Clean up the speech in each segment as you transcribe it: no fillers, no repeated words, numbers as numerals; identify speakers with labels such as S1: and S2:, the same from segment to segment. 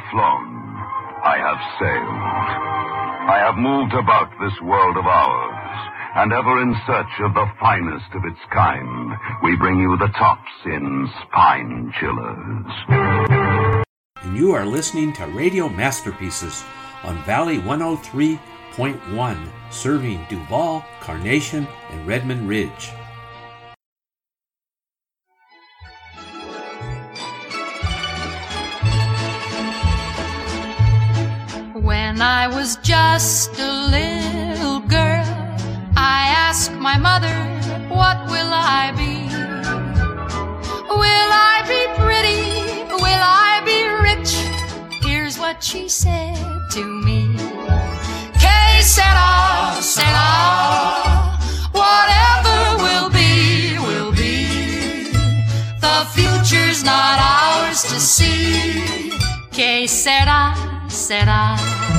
S1: flown. I have sailed. I have moved about this world of ours, and ever in search of the finest of its kind, we bring you the tops in spine chillers.
S2: And you are listening to Radio Masterpieces on Valley 103.1, serving Duval, Carnation, and Redmond Ridge.
S3: When I was just a little girl, I asked my mother, what will I be? Will I be pretty? Will I be rich? Here's what she said to me. Que sera, sera, whatever will be, will be. The future's not ours to see. Que sera, sera,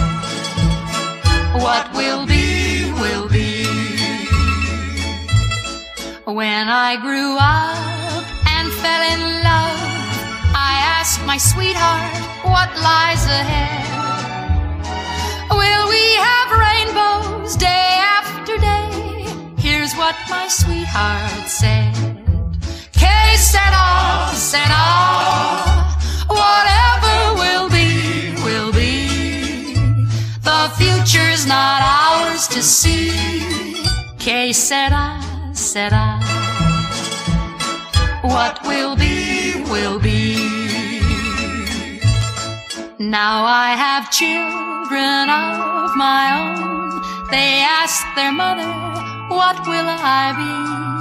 S3: what will be, will be. When I grew up and fell in love, I asked my sweetheart, what lies ahead? Will we have rainbows day after day? Here's what my sweetheart said. Que sera, sera, whatever will be, will be. The future's not ours to see. Que sera, sera, what will be, will be. Now I have children of my own. They ask their mother, what will I be?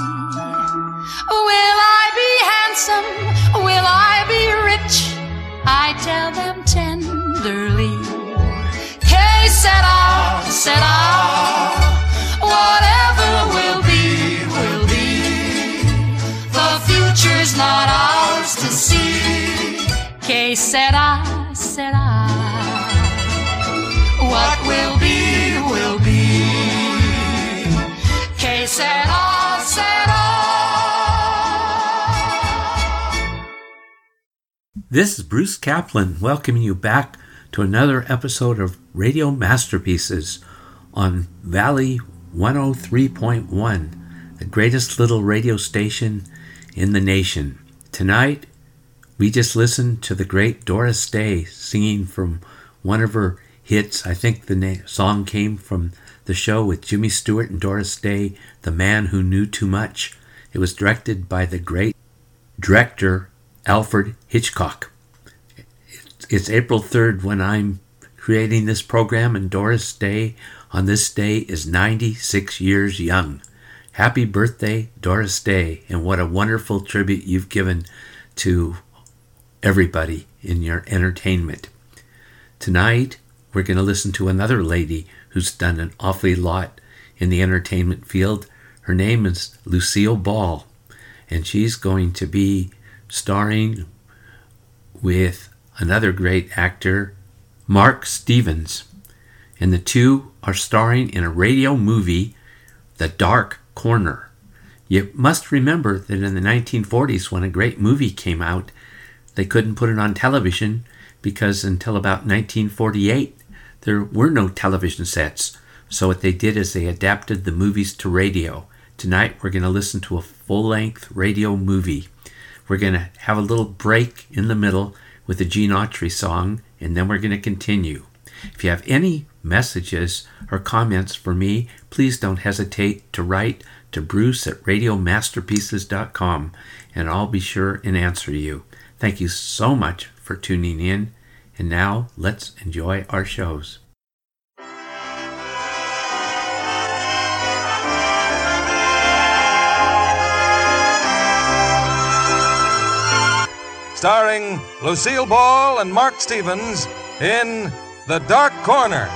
S3: Will I be handsome? Will I be rich? I tell them tenderly. Que sera, sera, whatever will be, will be. The future's not ours to see. Que sera, sera, what will be, will be. Que sera, sera.
S2: This is Bruce Kaplan welcoming you back to another episode of Radio Masterpieces on Valley 103.1, the greatest little radio station in the nation. Tonight, we just listened to the great Doris Day singing from one of her hits. I think the song came from the show with Jimmy Stewart and Doris Day, The Man Who Knew Too Much. It was directed by the great director Alfred Hitchcock. It's April 3rd when I'm creating this program, and Doris Day on this day is 96 years young. Happy birthday, Doris Day, and what a wonderful tribute you've given to everybody in your entertainment. Tonight, we're going to listen to another lady who's done an awfully lot in the entertainment field. Her name is Lucille Ball, and she's going to be starring with another great actor, Mark Stevens. And the two are starring in a radio movie, The Dark Corner. You must remember that in the 1940s, when a great movie came out, they couldn't put it on television because until about 1948, there were no television sets. So what they did is they adapted the movies to radio. Tonight, we're going to listen to a full-length radio movie. We're going to have a little break in the middle with a Gene Autry song, and then we're going to continue. If you have any messages or comments for me, please don't hesitate to write to Bruce at radiomasterpieces.com, and I'll be sure and answer you. Thank you so much for tuning in, and now let's enjoy our shows.
S4: Starring Lucille Ball and Mark Stevens in The Dark Corner.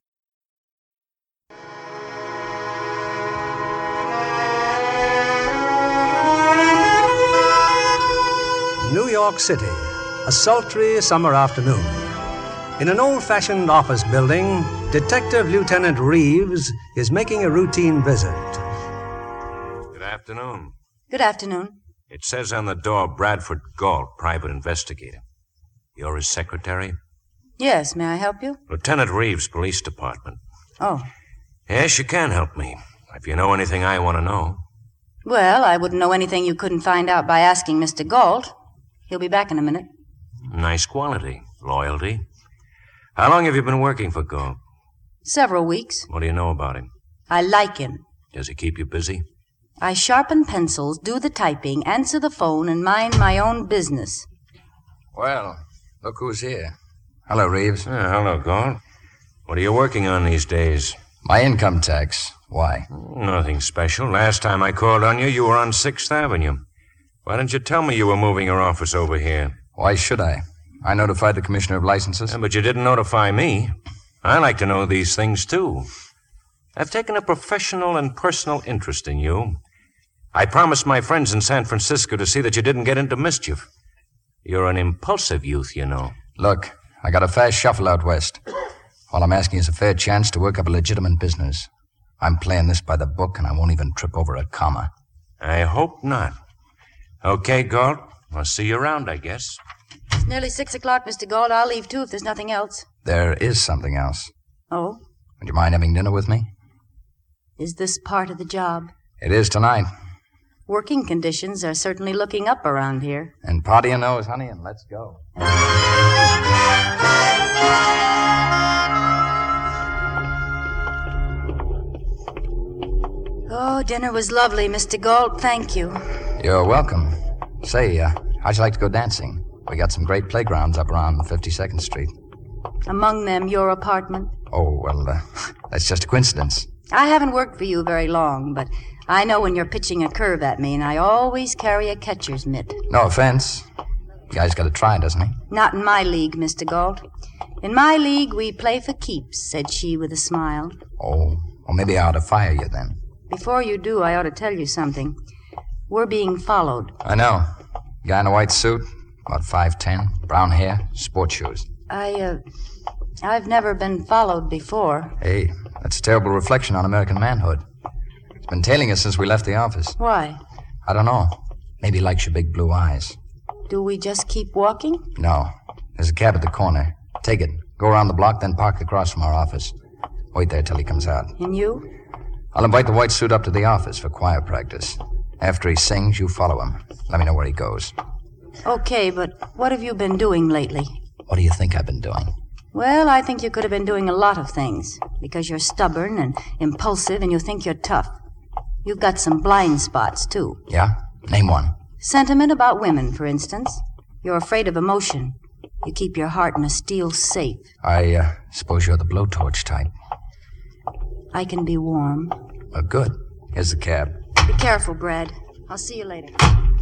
S5: New York City, a sultry summer afternoon. In an old-fashioned office building, Detective Lieutenant Reeves is making a routine visit.
S4: Good afternoon.
S6: Good afternoon.
S4: It says on the door, Bradford Galt, private investigator. You're his secretary?
S6: Yes, may I help you?
S7: Lieutenant Reeves, Police Department.
S6: Oh.
S7: Yes, you can help me. If you know anything I want to know.
S6: Well, I wouldn't know anything you couldn't find out by asking Mr. Galt. He'll be back in a minute.
S7: Nice quality. Loyalty. How long have you been working for Galt?
S6: Several weeks.
S7: What do you know about him?
S6: I like him.
S7: Does he keep you busy?
S6: I sharpen pencils, do the typing, answer the phone, and mind my own business.
S8: Well, look who's here. Hello, Reeves.
S7: Hello, Galt. What are you working on these days?
S8: My income tax. Why?
S7: Nothing special. Last time I called on you, you were on 6th Avenue. Why didn't you tell me you were moving your office over here?
S8: Why should I? I notified the Commissioner of Licenses.
S7: But you didn't notify me. I like to know these things, too. I've taken a professional and personal interest in you. I promised my friends in San Francisco to see that you didn't get into mischief. You're an impulsive youth, you know.
S8: Look, I got a fast shuffle out west. All I'm asking is a fair chance to work up a legitimate business. I'm playing this by the book, and I won't even trip over a comma.
S7: I hope not. Okay, Galt. I'll see you around, I guess.
S6: It's nearly 6 o'clock, Mr. Galt. I'll leave, too, if there's nothing else.
S8: There is something else.
S6: Oh?
S8: Would you mind having dinner with me?
S6: Is this part of the job?
S8: It is tonight.
S6: Working conditions are certainly looking up around here.
S8: And party your nose, honey, and let's go.
S6: Oh, dinner was lovely, Mr. Galt. Thank you.
S8: You're welcome. Say, how'd you like to go dancing? We got some great playgrounds up around 52nd Street.
S6: Among them, your apartment?
S8: Oh, well, that's just a coincidence.
S6: I haven't worked for you very long, but I know when you're pitching a curve at me, and I always carry a catcher's mitt.
S8: No offense. The guy's got to try, doesn't he?
S6: Not in my league, Mr. Galt. In my league, we play for keeps, said she with a smile.
S8: Oh, well, maybe I ought to fire you then.
S6: Before you do, I ought to tell you something. We're being followed.
S8: I know. Guy in a white suit, about 5'10", brown hair, sports shoes.
S6: I've never been followed before.
S8: Hey, that's a terrible reflection on American manhood. It's been tailing us since we left the office.
S6: Why?
S8: I don't know. Maybe he likes your big blue eyes.
S6: Do we just keep walking?
S8: No. There's a cab at the corner. Take it. Go around the block, then park across from our office. Wait there till he comes out.
S6: And you?
S8: I'll invite the white suit up to the office for choir practice. After he sings, you follow him. Let me know where he goes.
S6: Okay, but what have you been doing lately?
S8: What do you think I've been doing?
S6: Well, I think you could have been doing a lot of things, because you're stubborn and impulsive and you think you're tough. You've got some blind spots, too.
S8: Yeah? Name one.
S6: Sentiment about women, for instance. You're afraid of emotion. You keep your heart in a steel safe.
S8: I suppose you're the blowtorch type.
S6: I can be warm.
S8: Good. Here's the cab.
S6: Be careful, Brad. I'll see you later.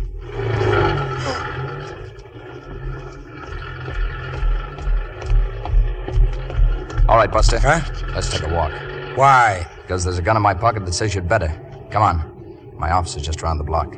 S8: All right, Buster.
S4: Huh?
S8: Let's take a walk.
S4: Why?
S8: Because there's a gun in my pocket that says you'd better. Come on. My office is just around the block.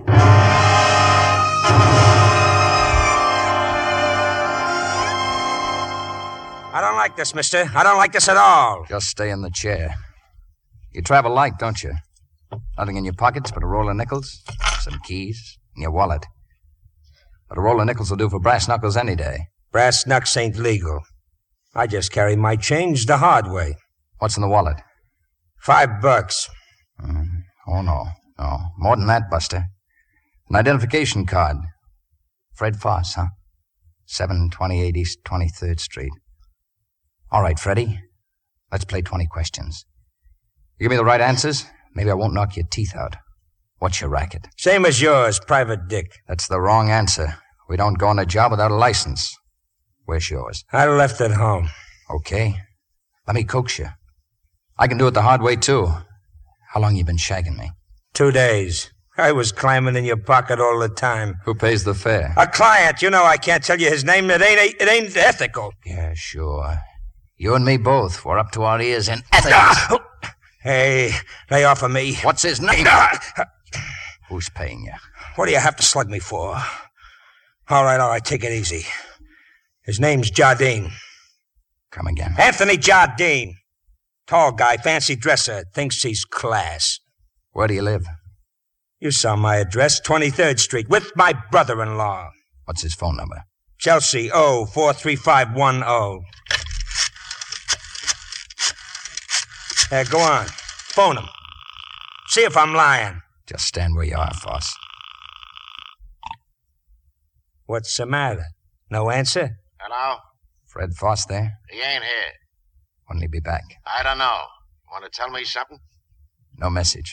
S4: I don't like this, mister. I don't like this at all.
S8: Just stay in the chair. You travel light, don't you? Nothing in your pockets but a roll of nickels, some keys, and your wallet. But a roll of nickels will do for brass knuckles any day.
S4: Brass knucks ain't legal. I just carry my change the hard way.
S8: What's in the wallet?
S4: $5.
S8: Oh, no. More than that, Buster. An identification card. Fred Foss, huh? 728 East 23rd Street. All right, Freddie. Let's play 20 questions. You give me the right answers, maybe I won't knock your teeth out. What's your racket?
S4: Same as yours, Private Dick.
S8: That's the wrong answer. We don't go on a job without a license. Where's yours?
S4: I left it home.
S8: Okay. Let me coax you. I can do it the hard way, too. How long you been shagging me?
S4: 2 days. I was climbing in your pocket all the time.
S8: Who pays the fare?
S4: A client. You know I can't tell you his name. It ain't ethical.
S8: Yeah, sure. You and me both. We're up to our ears in ethics.
S4: Hey, lay off of me.
S8: What's his name? Who's paying you?
S4: What do you have to slug me for? All right, take it easy. His name's Jardine.
S8: Come again.
S4: Anthony Jardine. Tall guy, fancy dresser, thinks he's class.
S8: Where do you live?
S4: You saw my address, 23rd Street, with my brother-in-law.
S8: What's his phone number?
S4: Chelsea 043510.
S9: Go on. Phone him. See if I'm lying.
S8: Just stand where you are, Foss.
S9: What's the matter? No answer?
S10: Hello?
S8: Fred Foss there?
S10: He ain't here.
S8: When'll he be back?
S10: I don't know. Want to tell me something?
S8: No message.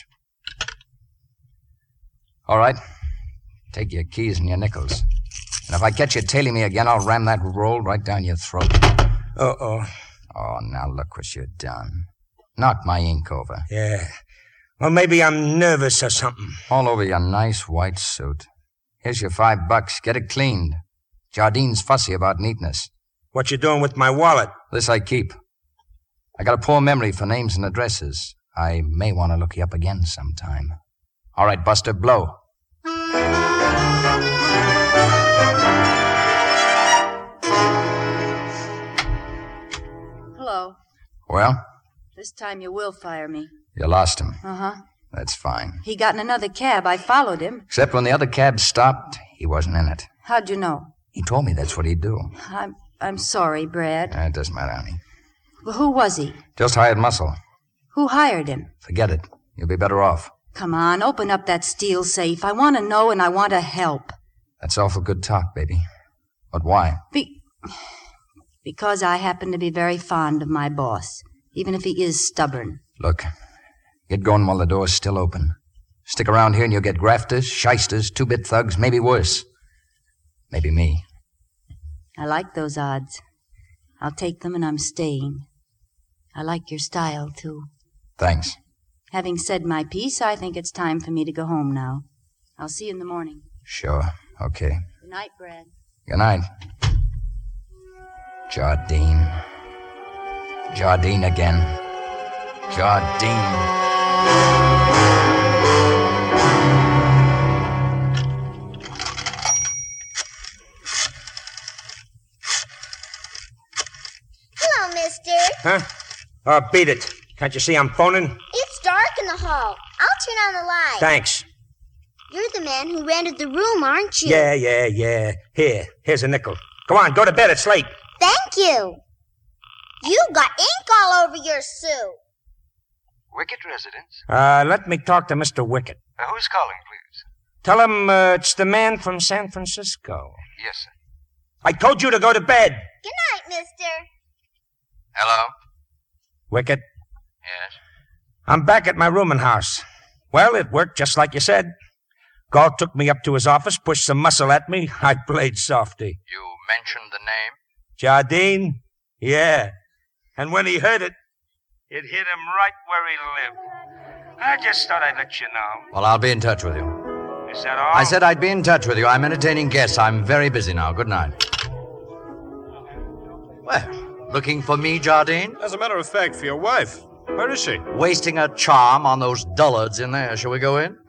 S8: All right. Take your keys and your nickels. And if I catch you tailing me again, I'll ram that roll right down your throat.
S9: Uh-oh.
S8: Oh, now look what you've done. Knocked my ink over.
S9: Yeah. Well, maybe I'm nervous or something.
S8: All over your nice white suit. Here's your $5. Get it cleaned. Jardine's fussy about neatness.
S9: What you doing with my wallet?
S8: This I keep. I got a poor memory for names and addresses. I may want to look you up again sometime. All right, Buster, blow.
S6: Hello.
S8: Well?
S6: This time you will fire me.
S8: You lost him.
S6: Uh-huh.
S8: That's fine.
S6: He got in another cab. I followed him.
S8: Except when the other cab stopped, he wasn't in it.
S6: How'd you know?
S8: He told me that's what he'd do.
S6: I'm sorry, Brad.
S8: It doesn't matter, honey.
S6: Well, who was he?
S8: Just hired muscle.
S6: Who hired him?
S8: Forget it. You'll be better off.
S6: Come on, open up that steel safe. I want to know and I want to help.
S8: That's awful good talk, baby. But why?
S6: Because I happen to be very fond of my boss, even if he is stubborn.
S8: Look, get going while the door's still open. Stick around here and you'll get grafters, shysters, two-bit thugs, maybe worse. Maybe me.
S6: I like those odds. I'll take them and I'm staying. I like your style, too.
S8: Thanks.
S6: Having said my piece, I think it's time for me to go home now. I'll see you in the morning.
S8: Sure. Okay.
S6: Good night, Brad.
S8: Good night. Jardine. Jardine again. Jardine.
S11: Hello, mister.
S9: Huh? Oh, beat it. Can't you see I'm phoning?
S11: It's dark in the hall. I'll turn on the light.
S9: Thanks.
S11: You're the man who rented the room, aren't you?
S9: Yeah. Here's a nickel. Go on, go to bed. It's late.
S11: Thank you. You got ink all over your suit.
S10: Wicket residence?
S9: Let me talk to Mr. Wicket.
S10: Who's calling, please?
S9: Tell him it's the man from San Francisco.
S10: Yes, sir.
S9: I told you to go to bed.
S11: Good night, mister.
S10: Hello?
S9: Wicket?
S10: Yes?
S9: I'm back at my rooming house. Well, it worked just like you said. Galt took me up to his office, pushed some muscle at me. I played softy.
S10: You mentioned the name?
S9: Jardine? Yeah. And when he heard it, it hit him right where he lived. I just thought I'd let you know.
S8: Well, I'll be in touch with you.
S9: Is that all?
S8: I said I'd be in touch with you. I'm entertaining guests. I'm very busy now. Good night. Well, looking for me, Jardine?
S12: As a matter of fact, for your wife. Where is she?
S8: Wasting her charm on those dullards in there. Shall we go in?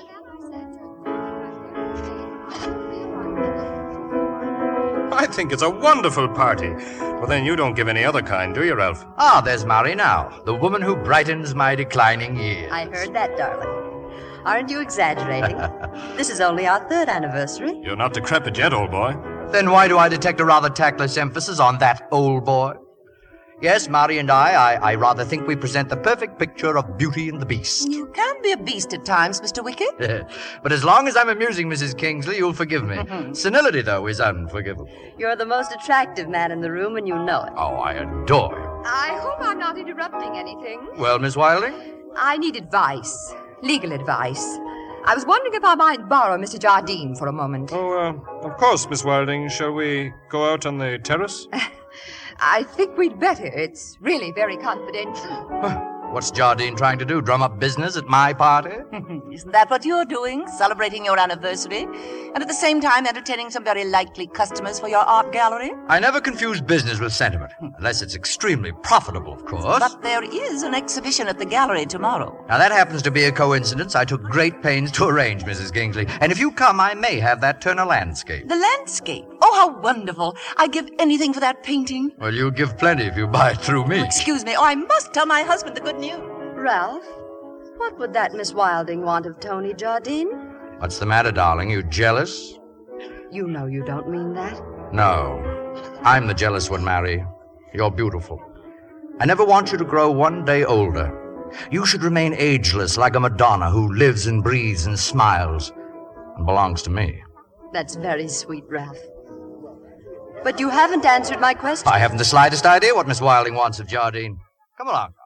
S12: I think it's a wonderful party. Well, then you don't give any other kind, do you, Ralph?
S8: Ah, there's Mary now, the woman who brightens my declining years.
S13: I heard that, darling. Aren't you exaggerating? This is only our 3rd anniversary.
S12: You're not decrepit yet, old boy.
S8: Then why do I detect a rather tactless emphasis on that old boy? Yes, Mary and I rather think we present the perfect picture of Beauty and the Beast.
S13: You can be a beast at times, Mr. Wicket.
S8: But as long as I'm amusing Mrs. Kingsley, you'll forgive me. Senility, though, is unforgivable.
S13: You're the most attractive man in the room, and you know it.
S8: Oh, I adore you.
S14: I hope I'm not interrupting anything.
S8: Well, Miss Wilding?
S14: I need advice. Legal advice. I was wondering if I might borrow Mr. Jardine for a moment.
S12: Oh, of course, Miss Wilding. Shall we go out on the terrace?
S14: I think we'd better. It's really very confidential.
S8: What's Jardine trying to do? Drum up business at my party?
S13: Isn't that what you're doing? Celebrating your anniversary? And at the same time entertaining some very likely customers for your art gallery?
S8: I never confuse business with sentiment. Unless it's extremely profitable, of course.
S13: But there is an exhibition at the gallery tomorrow.
S8: Now, that happens to be a coincidence I took great pains to arrange, Mrs. Kingsley. And if you come, I may have that turn a landscape.
S13: The landscape? Oh, how wonderful. I'd give anything for that painting.
S8: Well, you'll give plenty if you buy it through me.
S13: Oh, excuse me. Oh, I must tell my husband the good news.
S15: Ralph, what would that Miss Wilding want of Tony Jardine?
S8: What's the matter, darling? You jealous?
S15: You know you don't mean that.
S8: No. I'm the jealous one, Mary. You're beautiful. I never want you to grow one day older. You should remain ageless like a Madonna who lives and breathes and smiles and belongs to me.
S15: That's very sweet, Ralph. But you haven't answered my question.
S8: I haven't the slightest idea what Miss Wilding wants of Jardine. Come along.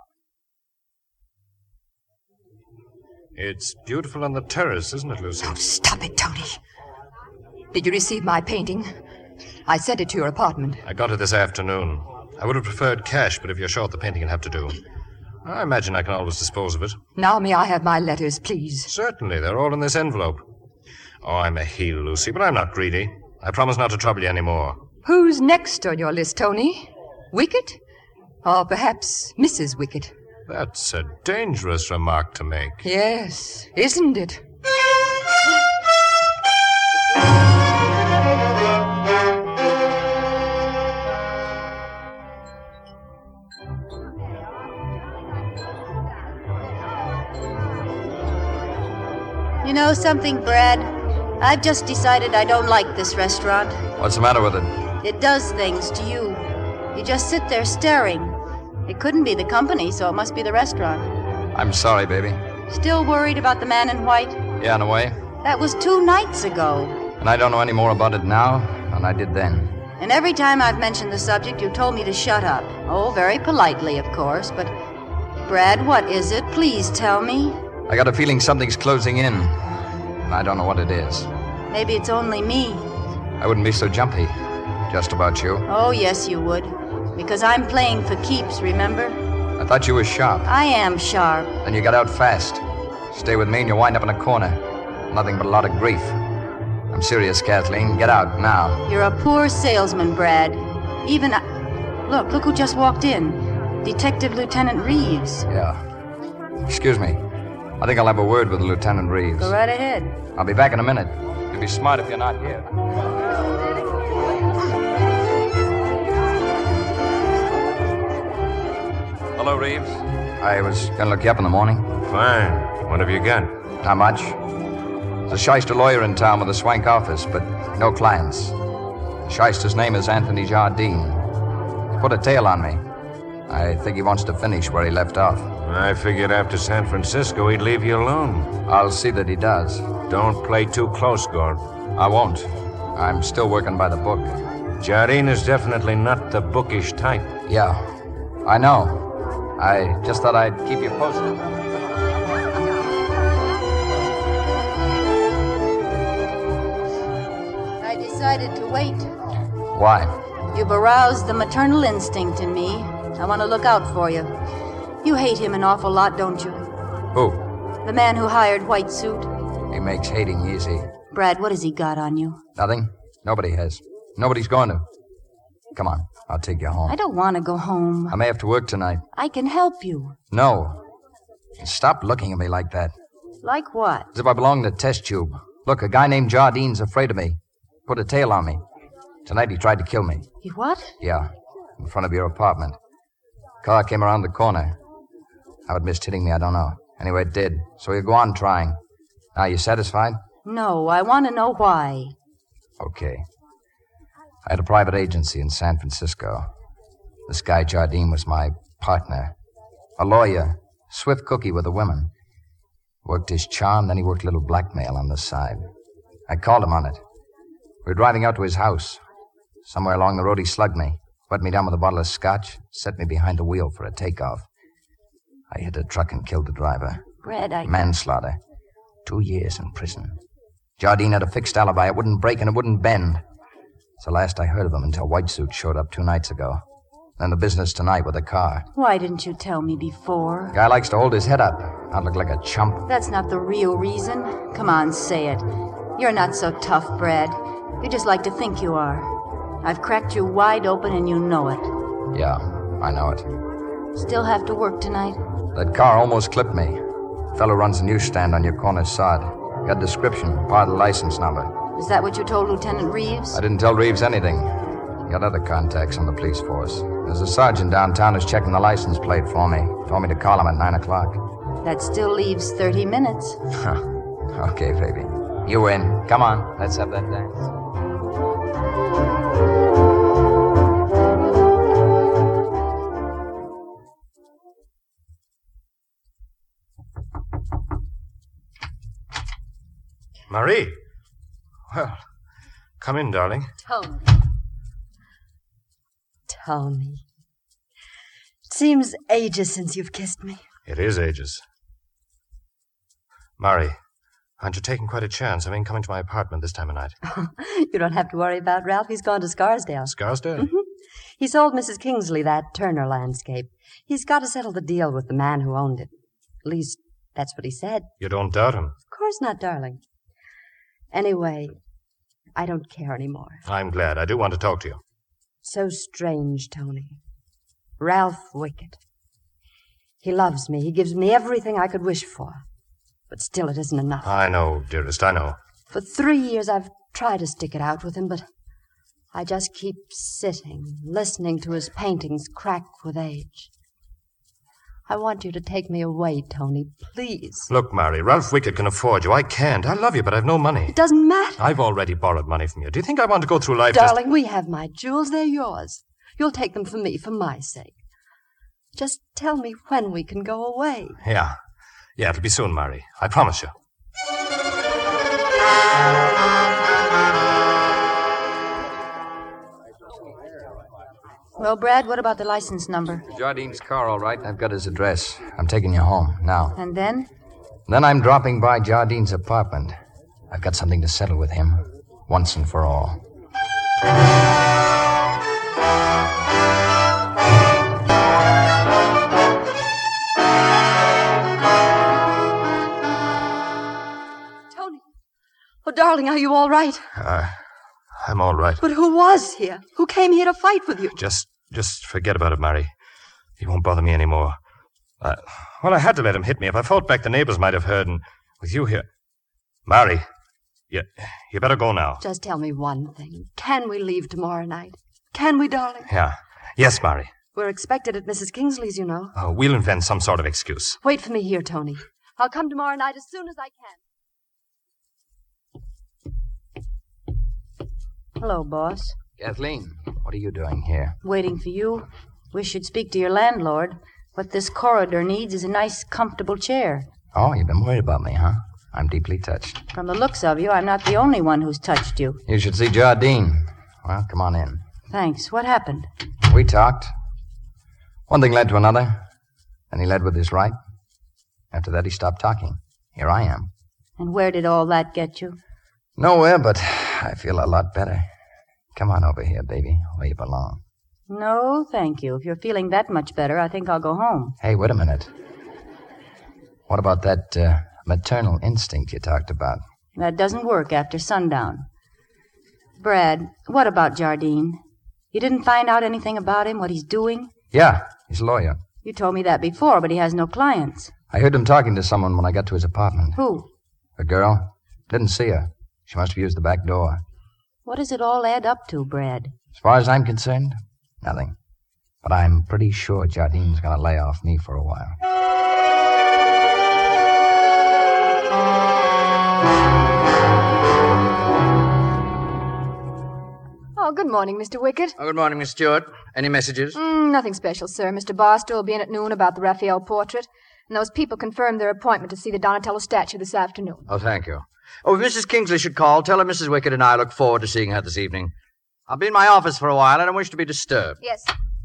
S12: It's beautiful on the terrace, isn't it, Lucy?
S14: Oh, stop it, Tony. Did you receive my painting? I sent it to your apartment.
S12: I got it this afternoon. I would have preferred cash, but if you're short, the painting will have to do. I imagine I can always dispose of it.
S14: Now may I have my letters, please?
S12: Certainly. They're all in this envelope. Oh, I'm a heel, Lucy, but I'm not greedy. I promise not to trouble you any more.
S14: Who's next on your list, Tony? Wicket? Or perhaps Mrs. Wicket?
S12: That's a dangerous remark to make.
S14: Yes, isn't it?
S6: You know something, Brad? I've just decided I don't like this restaurant.
S8: What's the matter with it?
S6: It does things to you. You just sit there staring. It couldn't be the company, so it must be the restaurant.
S8: I'm sorry, baby.
S6: Still worried about the man in white?
S8: Yeah, in a way.
S6: That was 2 nights ago.
S8: And I don't know any more about it now than I did then.
S6: And every time I've mentioned the subject, you told me to shut up. Oh, very politely, of course, but... Brad, what is it? Please tell me.
S8: I got a feeling something's closing in. And I don't know what it is.
S6: Maybe it's only me.
S8: I wouldn't be so jumpy. Just about you.
S6: Oh, yes, you would. Because I'm playing for keeps, remember?
S8: I thought you were sharp.
S6: I am sharp.
S8: Then you got out fast. Stay with me and you'll wind up in a corner. Nothing but a lot of grief. I'm serious, Kathleen. Get out, now.
S6: You're a poor salesman, Brad. Even... Look who just walked in. Detective Lieutenant Reeves.
S8: Yeah. Excuse me. I think I'll have a word with Lieutenant Reeves.
S6: Go right ahead.
S8: I'll be back in a minute. You'll be smart if you're not here. Hello, Reeves. I was going to look you up in the morning.
S7: Fine. What have you got?
S8: Not much. There's a shyster lawyer in town with a swank office, but no clients. The shyster's name is Anthony Jardine. He put a tail on me. I think he wants to finish where he left off.
S7: I figured after San Francisco he'd leave you alone.
S8: I'll see that he does.
S7: Don't play too close, Gord.
S8: I won't. I'm still working by the book.
S7: Jardine is definitely not the bookish type.
S8: Yeah, I know. I just thought I'd keep you posted.
S6: I decided to wait.
S8: Why?
S6: You've aroused the maternal instinct in me. I want to look out for you. You hate him an awful lot, don't you?
S8: Who?
S6: The man who hired White Suit.
S8: He makes hating easy.
S6: Brad, what has he got on you?
S8: Nothing. Nobody has. Nobody's going to. Come on, I'll take you home.
S6: I don't want to go home.
S8: I may have to work tonight.
S6: I can help you.
S8: No. Stop looking at me like that.
S6: Like what?
S8: As if I belonged in a test tube. Look, a guy named Jardine's afraid of me. Put a tail on me. Tonight he tried to kill me.
S6: He what?
S8: Yeah, in front of your apartment. Car came around the corner. How it missed hitting me, I don't know. Anyway, it did. So you go on trying. Now, you satisfied?
S6: No, I want to know why.
S8: Okay. I had a private agency in San Francisco. This guy Jardine was my partner. A lawyer. Swift cookie with the women. Worked his charm, then he worked a little blackmail on the side. I called him on it. We were driving out to his house. Somewhere along the road, he slugged me. Wet me down with a bottle of scotch. Set me behind the wheel for a takeoff. I hit a truck and killed the driver.
S6: Brad,
S8: Manslaughter. 2 years in prison. Jardine had a fixed alibi. It wouldn't break and it wouldn't bend. It's the last I heard of him until White Suit showed up 2 nights ago. Then the business tonight with the car.
S6: Why didn't you tell me before?
S8: Guy likes to hold his head up. Not look like a chump.
S6: That's not the real reason. Come on, say it. You're not so tough, Brad. You just like to think you are. I've cracked you wide open and you know it.
S8: Yeah, I know it.
S6: Still have to work tonight?
S8: That car almost clipped me. Fellow runs a newsstand on your corner sod. Got description, part of the license number.
S6: Is that what you told Lieutenant Reeves?
S8: I didn't tell Reeves anything. Got other contacts on the police force. There's a sergeant downtown who's checking the license plate for me. Told me to call him at 9 o'clock.
S6: That still leaves 30 minutes.
S8: Okay, baby. You win. Come on, let's have that dance.
S12: Marie. Well, come in, darling.
S15: Tony. Tony. It seems ages since you've kissed me.
S12: It is ages. Marie, aren't you taking quite a chance? I mean, coming to my apartment this time of night.
S15: You don't have to worry about Ralph. He's gone to Scarsdale.
S12: Scarsdale?
S15: Mm-hmm. He sold Mrs. Kingsley that Turner landscape. He's got to settle the deal with the man who owned it. At least, that's what he said.
S12: You don't doubt him?
S15: Of course not, darling. Anyway, I don't care anymore.
S12: I'm glad. I do want to talk to you.
S15: So strange, Tony. Ralph Wickett. He loves me. He gives me everything I could wish for. But still, it isn't enough.
S12: I know, dearest, I know.
S15: For 3 years, I've tried to stick it out with him, but I just keep sitting, listening to his paintings crack with age. I want you to take me away, Tony, please.
S12: Look, Mary, Ralph Wickett can afford you. I can't. I love you, but I've no money.
S15: It doesn't matter.
S12: I've already borrowed money from you. Do you think I want to go through life
S15: Darling, we have my jewels. They're yours. You'll take them from me for my sake. Just tell me when we can go away.
S12: Yeah, it'll be soon, Mary. I promise you.
S6: Well, Brad, what about the license number?
S8: Jardine's car, all right. I've got his address. I'm taking you home now.
S6: And then?
S8: Then I'm dropping by Jardine's apartment. I've got something to settle with him, once and for all.
S15: Tony. Oh, darling, are you all right?
S12: I'm all right.
S15: But who was here? Who came here to fight with you?
S12: Just forget about it, Mary. He won't bother me anymore. Well, I had to let him hit me. If I fought back, the neighbors might have heard, and with you here... Mary, you better go now.
S15: Just tell me one thing. Can we leave tomorrow night? Can we, darling?
S12: Yeah. Yes, Mary.
S15: We're expected at Mrs. Kingsley's, you know.
S12: We'll invent some sort of excuse.
S15: Wait for me here, Tony. I'll come tomorrow night as soon as I can.
S6: Hello, boss.
S8: Kathleen, what are you doing here?
S6: Waiting for you. Wish you'd speak to your landlord. What this corridor needs is a nice, comfortable chair.
S8: Oh, you've been worried about me, huh? I'm deeply touched.
S6: From the looks of you, I'm not the only one who's touched you.
S8: You should see Jardine. Well, come on in.
S6: Thanks. What happened?
S8: We talked. One thing led to another. Then he led with his right. After that, he stopped talking. Here I am.
S6: And where did all that get you?
S8: Nowhere, but I feel a lot better. Come on over here, baby, where you belong.
S6: No, thank you. If you're feeling that much better, I think I'll go home.
S8: Hey, wait a minute. What about that maternal instinct you talked about?
S6: That doesn't work after sundown. Brad, what about Jardine? You didn't find out anything about him, what he's doing?
S8: Yeah, he's a lawyer.
S6: You told me that before, but he has no clients.
S8: I heard him talking to someone when I got to his apartment.
S6: Who?
S8: A girl. Didn't see her. She must have used the back door.
S6: What does it all add up to, Brad?
S8: As far as I'm concerned, nothing. But I'm pretty sure Jardine's going to lay off me for a while.
S14: Oh, good morning, Mr. Wickett.
S8: Oh, good morning, Miss Stewart. Any messages?
S14: Nothing special, sir. Mr. Barstow will be in at noon about the Raphael portrait. And those people confirmed their appointment to see the Donatello statue this afternoon.
S16: Oh, thank you. Oh, if Mrs. Kingsley should call, tell her Mrs. Wickett and I look forward to seeing her this evening. I'll be in my office for a while. I don't wish to be disturbed.
S14: Yes.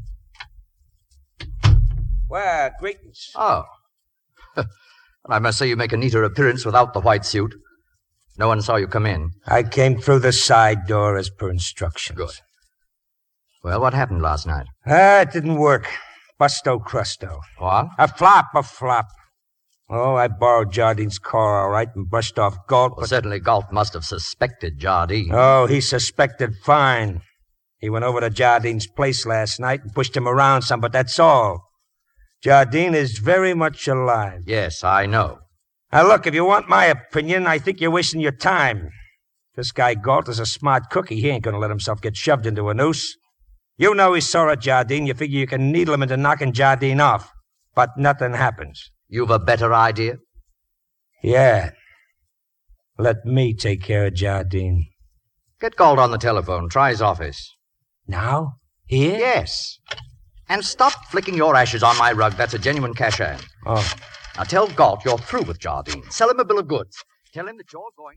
S9: Well, greetings.
S16: Oh. I must say you make a neater appearance without the white suit. No one saw you come in.
S9: I came through the side door as per instructions.
S16: Good. Well, what happened last night?
S9: It didn't work. Busto Crusto.
S16: What?
S9: A flop. Oh, I borrowed Jardine's car, all right, and brushed off Galt.
S16: Well, certainly Galt must have suspected Jardine.
S9: Oh, he suspected fine. He went over to Jardine's place last night and pushed him around some, but that's all. Jardine is very much alive.
S16: Yes, I know.
S9: Now, look, if you want my opinion, I think you're wasting your time. This guy Galt is a smart cookie. He ain't going to let himself get shoved into a noose. You know he saw a Jardine. You figure you can needle him into knocking Jardine off. But nothing happens.
S16: You've a better idea?
S9: Yeah. Let me take care of Jardine.
S16: Get Galt on the telephone. Try his office.
S9: Now? Here?
S16: Yes. And stop flicking your ashes on my rug. That's a genuine cash hand.
S9: Oh.
S16: Now tell Galt you're through with Jardine. Sell him a bill of goods. Tell him that you're going...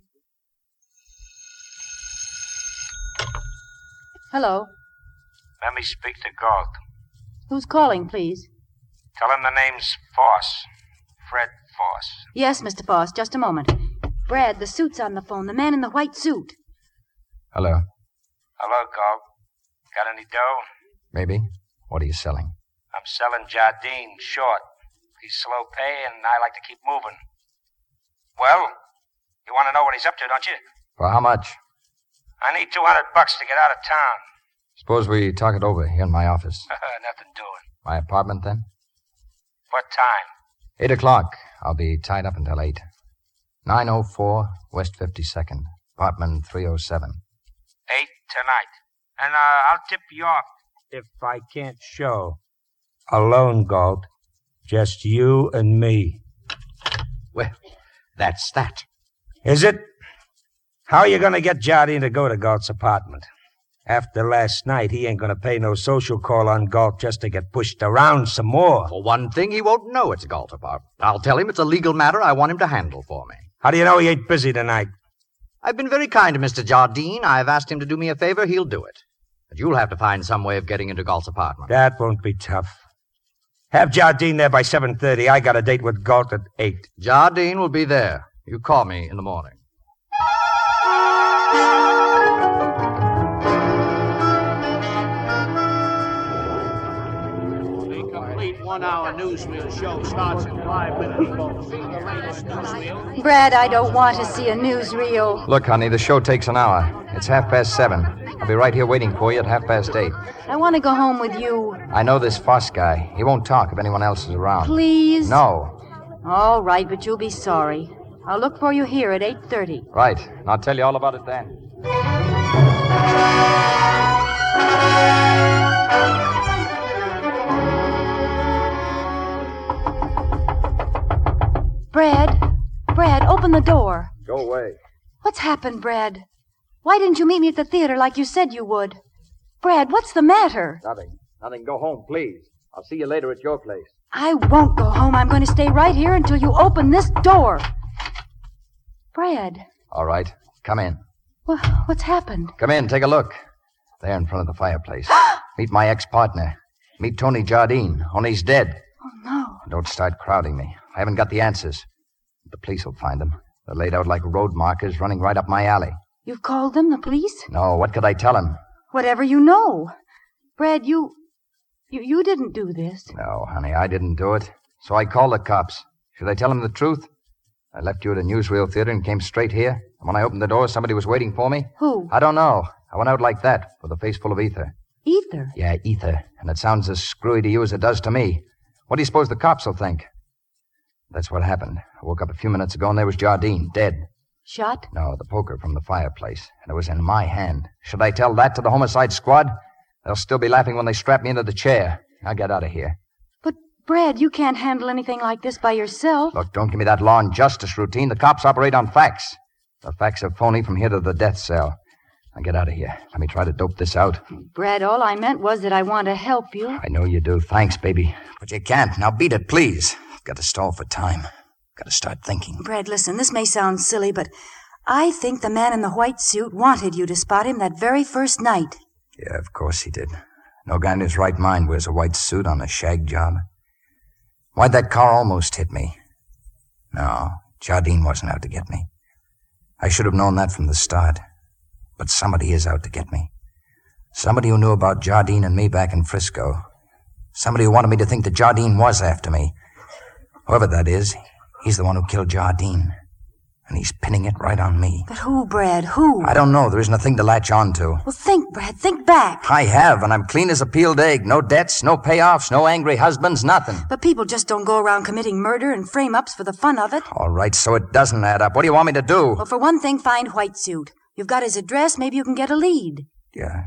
S6: Hello.
S9: Let me speak to Galt.
S6: Who's calling, please?
S9: Tell him the name's Foss. Fred Foss.
S6: Yes, Mr. Foss, just a moment. Brad, the suit's on the phone. The man in the white suit.
S8: Hello.
S9: Hello, Galt. Got any dough?
S8: Maybe. What are you selling?
S9: I'm selling Jardine short. He's slow pay, and I like to keep moving. Well, you want to know what he's up to, don't you?
S8: For how much?
S9: I need $200 to get out of town.
S8: Suppose we talk it over here in my office.
S9: Nothing doing.
S8: My apartment, then?
S9: What time?
S8: 8 o'clock. I'll be tied up until 8. 904 West 52nd. Apartment 307.
S9: 8 tonight. And I'll tip you off if I can't show. Alone, Galt. Just you and me.
S16: Well, that's that.
S9: Is it? How are you going to get Jardine to go to Galt's apartment? After last night, he ain't going to pay no social call on Galt just to get pushed around some more.
S16: For one thing, he won't know it's a Galt apartment. I'll tell him it's a legal matter I want him to handle for me.
S9: How do you know he ain't busy tonight?
S16: I've been very kind to Mr. Jardine. I've asked him to do me a favor. He'll do it. But you'll have to find some way of getting into Galt's apartment.
S9: That won't be tough. Have Jardine there by 7:30. I got a date with Galt at 8.
S16: Jardine will be there. You call me in the morning.
S17: The complete one-hour newsreel show starts in 5 minutes, folks. See the latest newsreel.
S6: Brad, I don't want to see a newsreel.
S8: Look, honey, the show takes an hour. It's 7:30. I'll be right here waiting for you at 8:30.
S6: I want to go home with you.
S8: I know this Foss guy. He won't talk if anyone else is around.
S6: Please?
S8: No.
S6: All right, but you'll be sorry. I'll look for you here at 8:30.
S8: Right. And I'll tell you all about it then.
S6: Brad, open the door.
S8: Go away.
S6: What's happened, Brad? Why didn't you meet me at the theater like you said you would? Brad, what's the matter?
S8: Nothing. Go home, please. I'll see you later at your place.
S6: I won't go home. I'm going to stay right here until you open this door. Brad.
S8: All right. Come in.
S6: What's happened?
S8: Come in. Take a look. There in front of the fireplace. Meet my ex-partner. Meet Tony Jardine. Only he's dead.
S6: Oh, no.
S8: Don't start crowding me. I haven't got the answers. The police will find them. They're laid out like road markers running right up my alley.
S6: You've called them, the police?
S8: No, what could I tell them?
S6: Whatever you know. Brad, you didn't do this.
S8: No, honey, I didn't do it. So I called the cops. Should I tell them the truth? I left you at a newsreel theater and came straight here. And when I opened the door, somebody was waiting for me.
S6: Who?
S8: I don't know. I went out like that, with a face full of ether.
S6: Ether?
S8: Yeah, ether. And it sounds as screwy to you as it does to me. What do you suppose the cops will think? That's what happened. I woke up a few minutes ago and there was Jardine, dead.
S6: Shot?
S8: No, the poker from the fireplace. And it was in my hand. Should I tell that to the homicide squad? They'll still be laughing when they strap me into the chair. I'll get out of here.
S6: But, Brad, you can't handle anything like this by yourself.
S8: Look, don't give me that law and justice routine. The cops operate on facts. The facts are phony from here to the death cell. Now get out of here. Let me try to dope this out.
S6: Brad, all I meant was that I want to help you.
S8: I know you do. Thanks, baby. But you can't. Now beat it, please. I've got to stall for time. Got to start thinking.
S6: Brad, listen, this may sound silly, but I think the man in the white suit wanted you to spot him that very first night.
S8: Yeah, of course he did. No guy in his right mind wears a white suit on a shag job. Why'd that car almost hit me? No, Jardine wasn't out to get me. I should have known that from the start. But somebody is out to get me. Somebody who knew about Jardine and me back in Frisco. Somebody who wanted me to think that Jardine was after me. Whoever that is, he's the one who killed Jardine. And he's pinning it right on me.
S6: But who, Brad? Who?
S8: I don't know. There isn't a thing to latch on to.
S6: Well, think, Brad. Think back.
S8: I have, and I'm clean as a peeled egg. No debts, no payoffs, no angry husbands, nothing.
S6: But people just don't go around committing murder and frame-ups for the fun of it.
S8: All right, so it doesn't add up. What do you want me to do?
S6: Well, for one thing, find White Suit. You've got his address. Maybe you can get a lead.
S8: Yeah,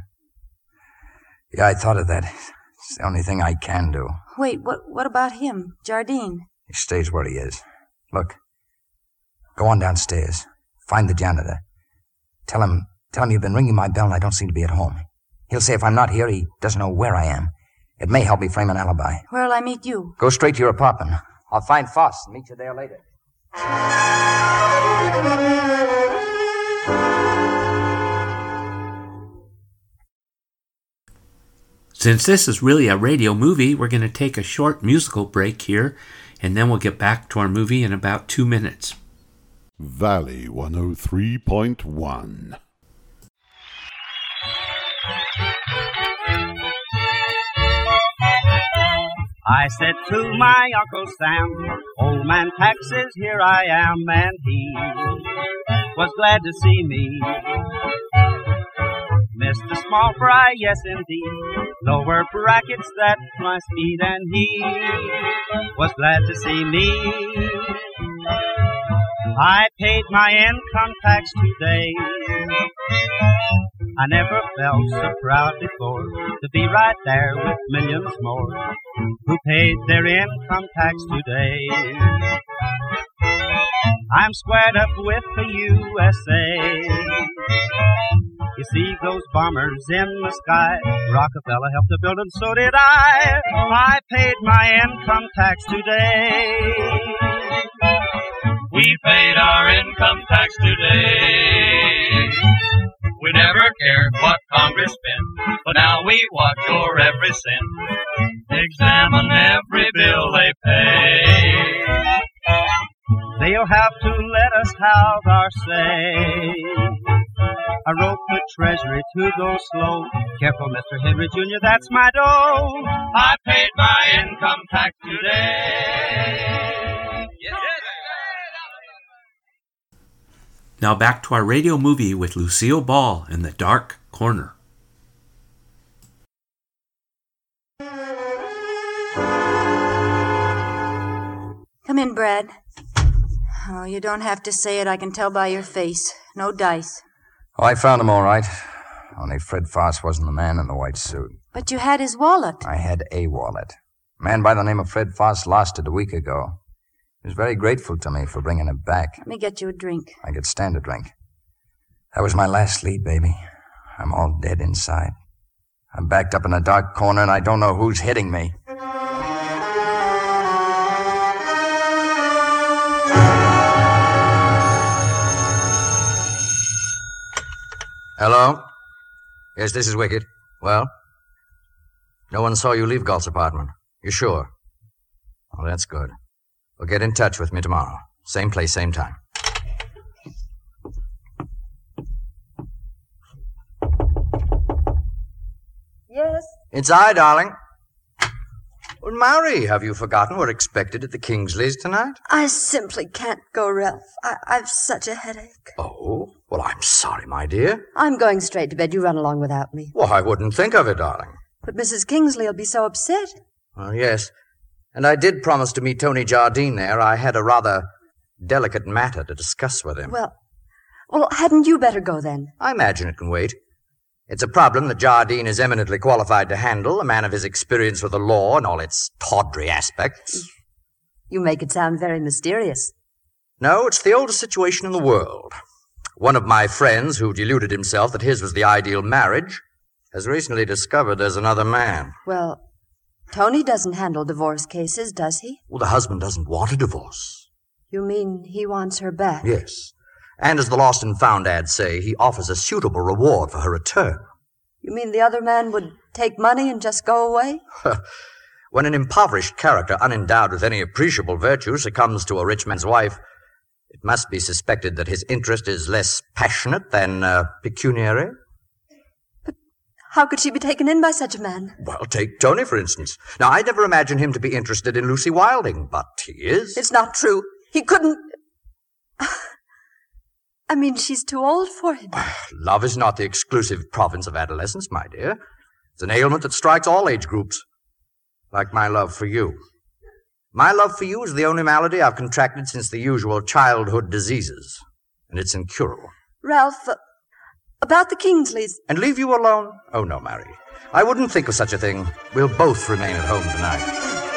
S8: I thought of that. It's the only thing I can do.
S6: Wait, what about him, Jardine?
S8: He stays where he is. Look, go on downstairs. Find the janitor. Tell him you've been ringing my bell and I don't seem to be at home. He'll say if I'm not here, he doesn't know where I am. It may help me frame an alibi.
S6: Where'll I meet you?
S8: Go straight to your apartment. I'll find Foss and meet you there later.
S2: Since this is really a radio movie, we're going to take a short musical break here, and then we'll get back to our movie in about 2 minutes.
S18: Valley 103.1.
S19: I said to my Uncle Sam, old man Taxes, here I am, and he was glad to see me. Mr. Small Fry, yes indeed, lower brackets, that's my speed, and he was glad to see me. I paid my income tax today. I never felt so proud before to be right there with millions more who paid their income tax today. I'm squared up with the USA. You see those bombers in the sky, Rockefeller helped to build them, so did I. I paid my income tax today.
S20: We paid our income tax today. We never cared what Congress spent, but now we watch your every cent, examine every bill they pay.
S19: They'll have to let us have our say. I wrote the Treasury to go slow. Careful, Mr. Henry Jr., that's my dough.
S20: I paid my income tax today. Yes.
S2: Now back to our radio movie with Lucille Ball in the Dark Corner.
S6: Come in, Brad. Oh, you don't have to say it. I can tell by your face. No dice.
S8: Oh, I found him all right. Only Fred Foss wasn't the man in the white suit.
S6: But you had his wallet.
S8: I had a wallet. A man by the name of Fred Foss lost it a week ago. He was very grateful to me for bringing it back.
S6: Let me get you a drink.
S8: I could stand a drink. That was my last lead, baby. I'm all dead inside. I'm backed up in a dark corner, and I don't know who's hitting me. Hello? Yes, this is Wicked. Well? No one saw you leave Galt's apartment. You sure? Oh, that's good. Well, get in touch with me tomorrow. Same place, same time.
S15: Yes?
S8: It's I, darling. Well, Mary, have you forgotten we're expected at the Kingsleys tonight?
S15: I simply can't go, Ralph. I've such a headache.
S8: Oh? Well, I'm sorry, my dear.
S15: I'm going straight to bed. You run along without me.
S8: Well, I wouldn't think of it, darling.
S15: But Mrs. Kingsley will be so upset.
S8: Oh, yes. And I did promise to meet Tony Jardine there. I had a rather delicate matter to discuss with him.
S15: Well, hadn't you better go then?
S8: I imagine it can wait. It's a problem that Jardine is eminently qualified to handle, a man of his experience with the law and all its tawdry aspects.
S15: You make it sound very mysterious.
S8: No, it's the oldest situation in the world. One of my friends, who deluded himself that his was the ideal marriage, has recently discovered there's another man.
S15: Well, Tony doesn't handle divorce cases, does he?
S8: Well, the husband doesn't want a divorce.
S15: You mean he wants her back?
S8: Yes. And as the Lost and Found ads say, he offers a suitable reward for her return.
S15: You mean the other man would take money and just go away?
S8: When an impoverished character, unendowed with any appreciable virtue, succumbs to a rich man's wife, it must be suspected that his interest is less passionate than pecuniary.
S15: But how could she be taken in by such a man?
S8: Well, take Tony, for instance. Now, I'd never imagine him to be interested in Lucy Wilding, but he is.
S15: It's not true. He couldn't... I mean, she's too old for him.
S8: Love is not the exclusive province of adolescence, my dear. It's an ailment that strikes all age groups. Like my love for you. My love for you is the only malady I've contracted since the usual childhood diseases. And it's incurable.
S15: Ralph, about the Kingsleys.
S8: And leave you alone? Oh, no, Mary. I wouldn't think of such a thing. We'll both remain at home tonight.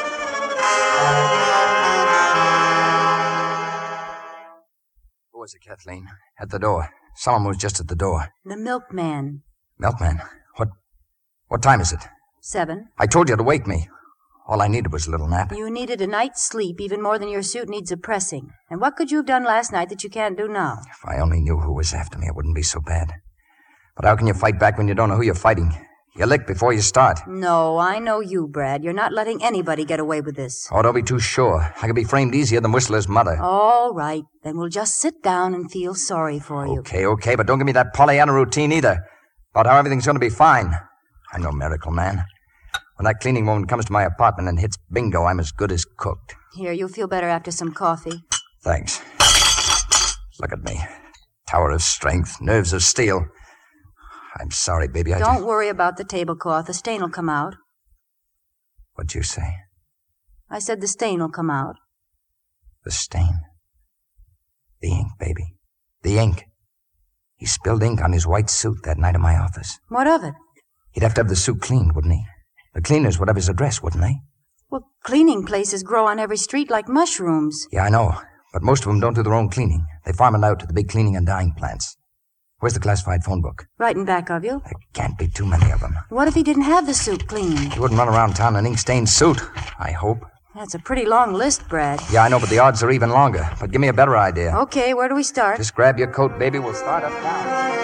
S8: Who was it, Kathleen? At the door. Someone was just at the door.
S6: The milkman.
S8: Milkman? What time is it?
S6: 7.
S8: I told you to wake me. All I needed was a little nap.
S6: You needed a night's sleep even more than your suit needs a pressing. And what could you have done last night that you can't do now?
S8: If I only knew who was after me, it wouldn't be so bad. But how can you fight back when you don't know who you're fighting? You lick before you start.
S6: No, I know you, Brad. You're not letting anybody get away with this.
S8: Oh, don't be too sure. I could be framed easier than Whistler's mother.
S6: All right. Then we'll just sit down and feel sorry for you.
S8: Okay, but don't give me that Pollyanna routine either. About how everything's going to be fine. I'm no miracle man. When that cleaning woman comes to my apartment and hits bingo, I'm as good as cooked.
S6: Here, you'll feel better after some coffee.
S8: Thanks. Look at me. Tower of strength, nerves of steel. I'm sorry, baby.
S6: Don't worry about the tablecloth. The stain will come out.
S8: What'd you say?
S6: I said the stain will come out.
S8: The stain? The ink, baby. The ink. He spilled ink on his white suit that night in my office.
S6: What of it?
S8: He'd have to have the suit cleaned, wouldn't he? The cleaners would have his address, wouldn't they?
S6: Well, cleaning places grow on every street like mushrooms.
S8: Yeah, I know. But most of them don't do their own cleaning. They farm it out to the big cleaning and dyeing plants. Where's the classified phone book?
S6: Right in back of you.
S8: There can't be too many of them.
S6: What if he didn't have the suit cleaned?
S8: He wouldn't run around town in an ink-stained suit, I hope.
S6: That's a pretty long list, Brad.
S8: Yeah, I know, but the odds are even longer. But give me a better idea.
S6: Okay, where do we start?
S8: Just grab your coat, baby. We'll start uptown.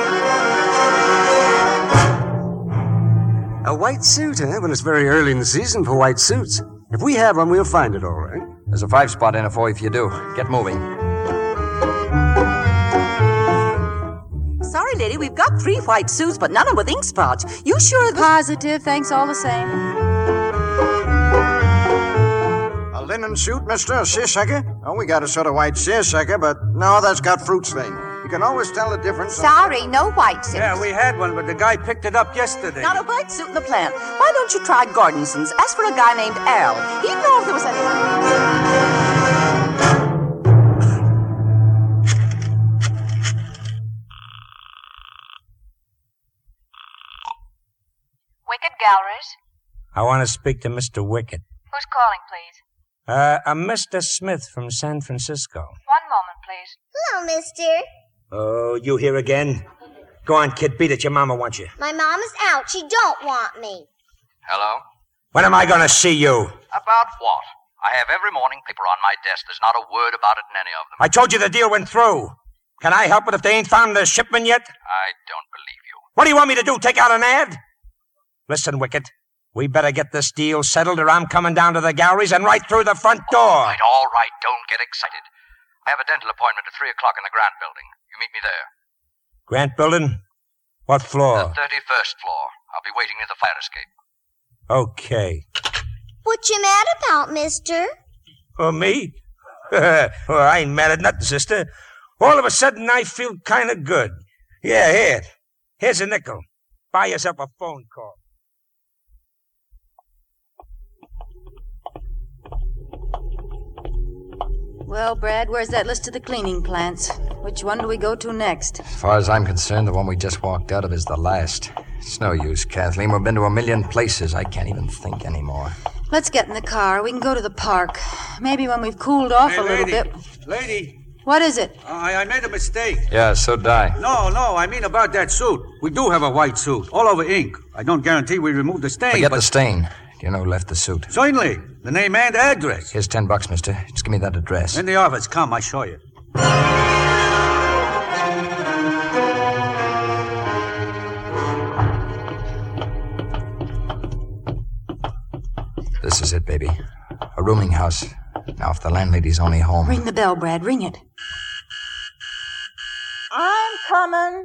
S5: A white suit, eh? Well, it's very early in the season for white suits. If we have one, we'll find it all right.
S8: There's a 5-spot in it for you if you do. Get moving.
S13: Sorry, lady, we've got 3 white suits, but none of them with ink spots. You sure?
S6: Positive, thanks all the same.
S17: A linen suit, mister? A seersucker? Oh, we got a sort of white seersucker, but no, that's got fruit stain. You can always tell the difference.
S11: Sorry, no white suits.
S9: Yeah, we had one, but the guy picked it up yesterday.
S13: Not a white suit in the plant. Why don't you try Gordonson's? Ask for a guy named Al. He'd know if there was anyone.
S21: Wicked Galleries?
S9: I want to speak to Mr. Wicked.
S21: Who's calling, please?
S9: I'm Mr. Smith from San Francisco.
S21: One moment, please.
S11: Hello, mister.
S9: Oh, you here again? Go on, kid, beat it. Your mama wants you.
S11: My mama's out. She don't want me.
S10: Hello?
S9: When am I going to see you?
S10: About what? I have every morning paper on my desk. There's not a word about it in any of them.
S9: I told you the deal went through. Can I help it if they ain't found the shipment yet?
S10: I don't believe you.
S9: What do you want me to do, take out an ad? Listen, Wicked, we better get this deal settled or I'm coming down to the galleries and right through the front door.
S10: All right, don't get excited. I have a dental appointment at 3 o'clock in the Grant Building. You meet me there.
S9: Grant Building? What floor?
S10: The 31st floor. I'll be waiting near the fire escape.
S9: Okay.
S11: What you mad about, mister?
S9: Oh, me? Well, I ain't mad at nothing, sister. All of a sudden, I feel kind of good. Yeah, here. Here's a nickel. Buy yourself a phone call.
S6: Well, Brad, where's that list of the cleaning plants? Which one do we go to next?
S8: As far as I'm concerned, the one we just walked out of is the last. It's no use, Kathleen. We've been to 1,000,000 places. I can't even think anymore.
S6: Let's get in the car. We can go to the park. Maybe when we've cooled off a little bit.
S17: Lady.
S6: What is it?
S17: I made a mistake.
S8: Yeah, so did I.
S17: No, I mean about that suit. We do have a white suit, all over ink. I don't guarantee we removed the stain.
S8: Forget the stain. Do you know who left the suit?
S17: Certainly. The name and address.
S8: Here's $10, mister. Just give me that address.
S17: In the office. Come, I show you.
S8: This is it, baby. A rooming house. Now, if the landlady's only home...
S6: Ring the bell, Brad. Ring it.
S13: I'm coming.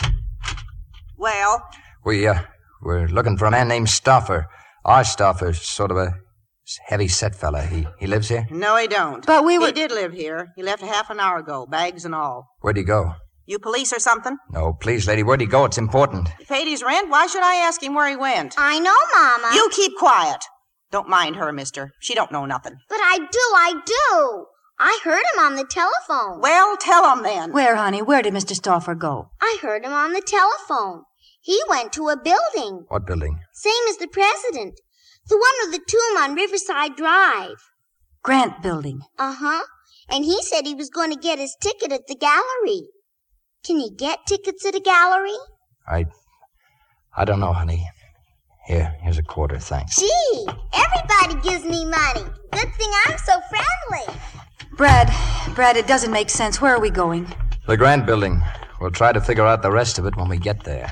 S13: Well?
S8: We're looking for a man named Stauffer. Our Stauffer's sort of a heavy-set fella. He lives here?
S22: No, he don't.
S6: But
S22: He did live here. He left a half an hour ago, bags and all.
S8: Where'd he go?
S22: You police or something?
S8: No, please, lady. Where'd he go? It's important.
S22: He paid his rent. Why should I ask him where he went?
S11: I know, Mama.
S22: You keep quiet. Don't mind her, mister. She don't know nothing.
S11: But I do. I heard him on the telephone.
S22: Well, tell him then.
S6: Where, honey? Where did Mr. Stauffer go?
S11: I heard him on the telephone. He went to a building.
S8: What building?
S11: Same as the president. The one with the tomb on Riverside Drive.
S6: Grant Building.
S11: Uh-huh. And he said he was going to get his ticket at the gallery. Can you get tickets at a gallery?
S8: I don't know, honey. Here's a quarter, thanks.
S11: Gee, everybody gives me money. Good thing I'm so friendly.
S6: Brad, it doesn't make sense. Where are we going?
S8: The Grant Building. We'll try to figure out the rest of it when we get there.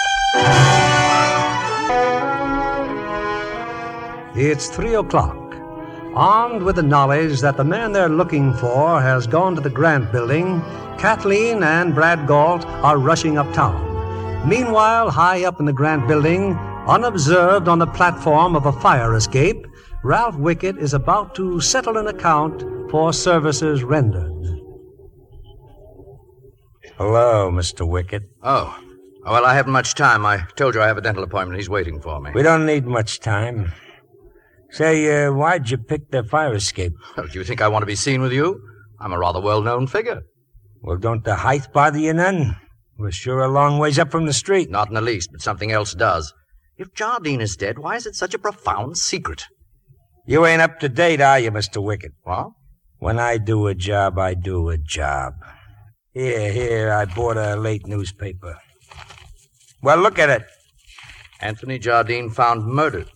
S5: It's 3 o'clock. Armed with the knowledge that the man they're looking for has gone to the Grant Building, Kathleen and Brad Galt are rushing uptown. Meanwhile, high up in the Grant Building, unobserved on the platform of a fire escape, Ralph Wickett is about to settle an account for services rendered.
S9: Hello, Mr. Wickett.
S8: Oh. Well, I haven't much time. I told you I have a dental appointment. He's waiting for me.
S9: We don't need much time. Say, why'd you pick the fire escape?
S8: Oh, do you think I want to be seen with you? I'm a rather well-known figure.
S9: Well, don't the height bother you none? We're sure a long ways up from the street.
S8: Not in the least, but something else does. If Jardine is dead, why is it such a profound secret?
S9: You ain't up to date, are you, Mr. Wickett?
S8: What?
S9: When I do a job, I do a job. Here, I bought a late newspaper. Well, look at it.
S8: Anthony Jardine found murdered.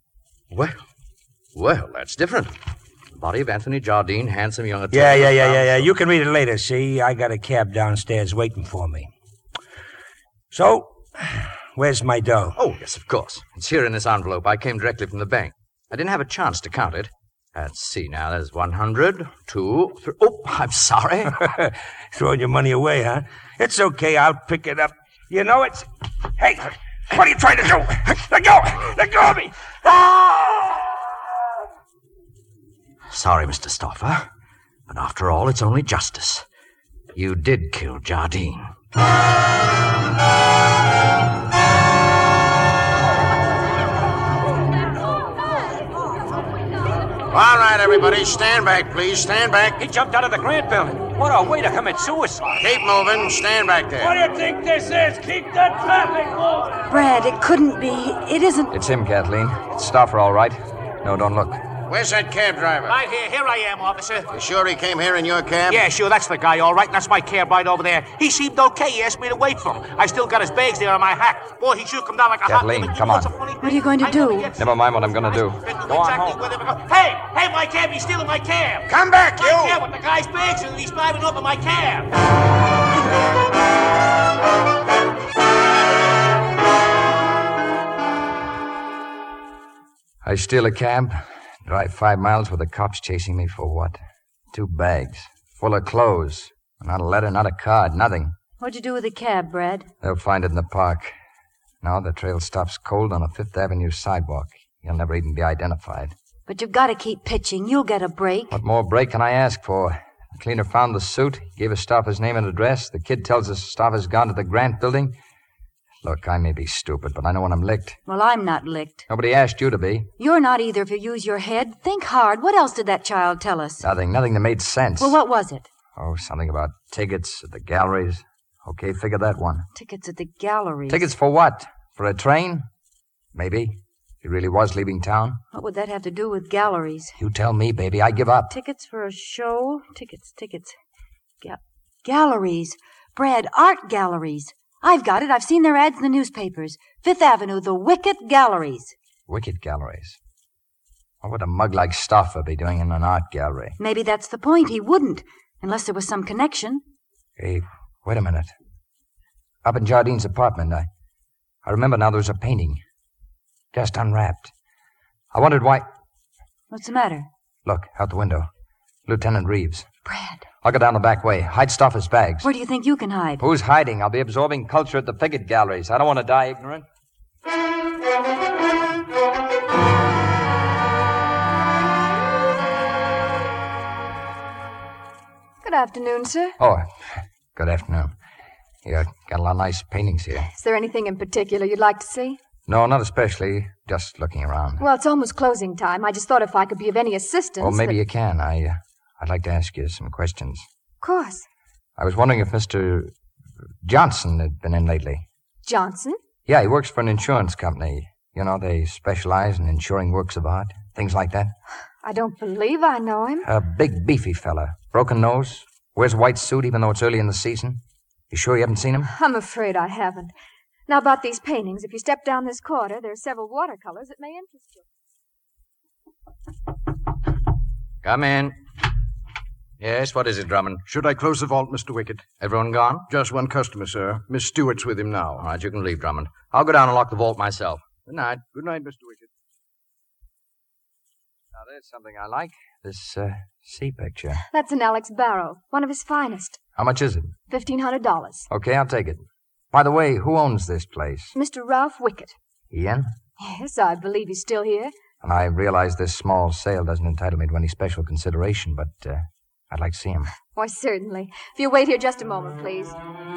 S8: Well, that's different. The body of Anthony Jardine, handsome young attorney.
S9: Yeah. You can read it later, see? I got a cab downstairs waiting for me. So, where's my dough?
S8: Oh, yes, of course. It's here in this envelope. I came directly from the bank. I didn't have a chance to count it. Let's see now. There's 100, 2, 3. Oh, I'm sorry.
S9: Throwing your money away, huh? It's okay. I'll pick it up. You know it's... Hey, what are you trying to do? Let go! Let go of me! Ah!
S8: Sorry, Mr. Stauffer. But after all, it's only justice. You did kill Jardine.
S17: All right, everybody, stand back, please. Stand back.
S9: He jumped out of the Grant Building. What a way to commit suicide.
S17: Keep moving. Stand back there.
S9: What do you think this is? Keep the traffic moving.
S6: Brad, it couldn't be. It isn't.
S8: It's him, Kathleen. It's Stauffer, all right. No, don't look.
S17: Where's that cab driver?
S1: Right here. Here I am, officer.
S17: You sure he came here in your cab?
S1: Yeah, sure. That's the guy, all right. That's my cab right over there. He seemed okay. He asked me to wait for him. I still got his bags there in my hack. Boy, he should come down like a
S8: Kathleen, come on.
S6: What are you going to do?
S8: Never mind what I'm going to do. Go on home.
S1: Hey, my cab. He's stealing my cab.
S17: Come back, you.
S1: My cab with the guy's bags and he's driving up in my cab.
S8: I steal a cab, drive 5 miles with the cops chasing me for what? 2 bags, full of clothes. Not a letter, not a card, nothing.
S6: What'd you do with the cab, Brad?
S8: They'll find it in the park. Now the trail stops cold on a 5th Avenue sidewalk. You'll never even be identified.
S6: But you've got to keep pitching. You'll get a break.
S8: What more break can I ask for? The cleaner found the suit, gave us Stauffer's name and address. The kid tells us Stauffer's gone to the Grant Building. Look, I may be stupid, but I know when I'm licked.
S6: Well, I'm not licked.
S8: Nobody asked you to be.
S6: You're not either if you use your head. Think hard. What else did that child tell us?
S8: Nothing that made sense.
S6: Well, what was it?
S8: Oh, something about tickets at the galleries. Okay, figure that one.
S6: Tickets at the galleries.
S8: Tickets for what? For a train? Maybe. He really was leaving town.
S6: What would that have to do with galleries?
S8: You tell me, baby. I give up.
S6: Tickets for a show? Tickets. Galleries. Brad, art galleries. I've got it. I've seen their ads in the newspapers. 5th Avenue, the Wickett Galleries.
S8: Wickett Galleries? What would a mug like Stauffer be doing in an art gallery?
S6: Maybe that's the point. He wouldn't, unless there was some connection.
S8: Hey, wait a minute. Up in Jardine's apartment, I remember now there was a painting. Just unwrapped. I wondered why...
S6: What's the matter?
S8: Look, out the window. Lieutenant Reeves.
S6: Brad.
S8: I'll go down the back way. Hide Stauffer's bags.
S6: Where do you think you can hide?
S8: Who's hiding? I'll be absorbing culture at the Figgett Galleries. I don't want to die ignorant.
S14: Good afternoon, sir.
S8: Oh, good afternoon. You got a lot of nice paintings here.
S14: Is there anything in particular you'd like to see?
S8: No, not especially. Just looking around.
S14: Well, it's almost closing time. I just thought if I could be of any assistance...
S8: Well, maybe you can. I'd like to ask you some questions.
S14: Of course.
S8: I was wondering if Mr. Johnson had been in lately.
S14: Johnson?
S8: Yeah, he works for an insurance company. You know, they specialize in insuring works of art, things like that.
S14: I don't believe I know him.
S8: A big, beefy fella. Broken nose. Wears a white suit even though it's early in the season. You sure you haven't seen him?
S14: I'm afraid I haven't. Now, about these paintings. If you step down this corridor, there are several watercolors that may interest you.
S16: Come in. Yes, what is it, Drummond?
S17: Should I close the vault, Mr. Wickett?
S16: Everyone gone?
S17: Just one customer, sir. Miss Stewart's with him now.
S16: All right, you can leave, Drummond. I'll go down and lock the vault myself. Good night.
S17: Good night, Mr. Wickett.
S16: Now, there's something I like. This sea picture.
S14: That's an Alex Barrow, one of his finest.
S16: How much is it?
S14: $1,500.
S16: Okay, I'll take it. By the way, who owns this place?
S14: Mr. Ralph Wickett.
S16: Ian?
S14: Yes, I believe he's still here.
S16: And I realize this small sale doesn't entitle me to any special consideration, but I'd like to see him.
S14: Why, certainly. If you'll wait here just a moment, please.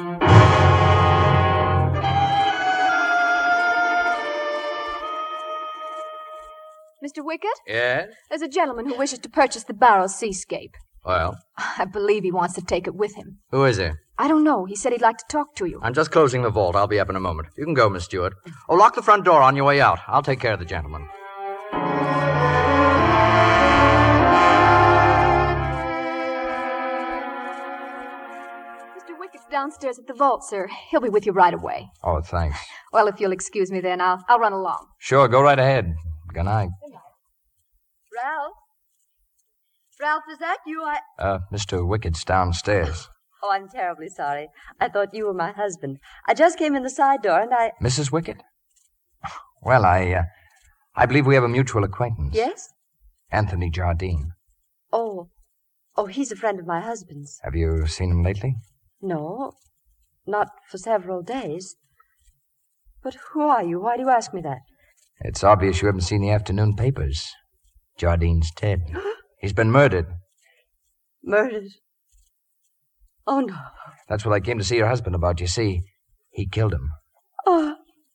S14: Mr. Wickett?
S16: Yes?
S14: There's a gentleman who wishes to purchase the Barrow Seascape.
S16: Well?
S14: I believe he wants to take it with him.
S16: Who is he?
S14: I don't know. He said he'd like to talk to you.
S16: I'm just closing the vault. I'll be up in a moment. You can go, Miss Stewart. Oh, lock the front door on your way out. I'll take care of the gentleman.
S14: Mr. Wickett's downstairs at the vault, sir. He'll be with you right away.
S16: Oh, thanks.
S14: Well, if you'll excuse me then, I'll run along.
S16: Sure, go right ahead. Good night.
S15: Ralph? Ralph, is that you?
S16: Mr. Wickett's downstairs.
S15: Oh, I'm terribly sorry. I thought you were my husband. I just came in the side door and I...
S16: Mrs. Wickett? Well, I believe we have a mutual acquaintance.
S15: Yes?
S16: Anthony Jardine.
S15: Oh, he's a friend of my husband's.
S16: Have you seen him lately?
S15: No, not for several days. But who are you? Why do you ask me that?
S16: It's obvious you haven't seen the afternoon papers. Jardine's dead. He's been murdered.
S15: Murdered? Oh, no.
S16: That's what I came to see your husband about. You see, he killed him.
S15: Oh.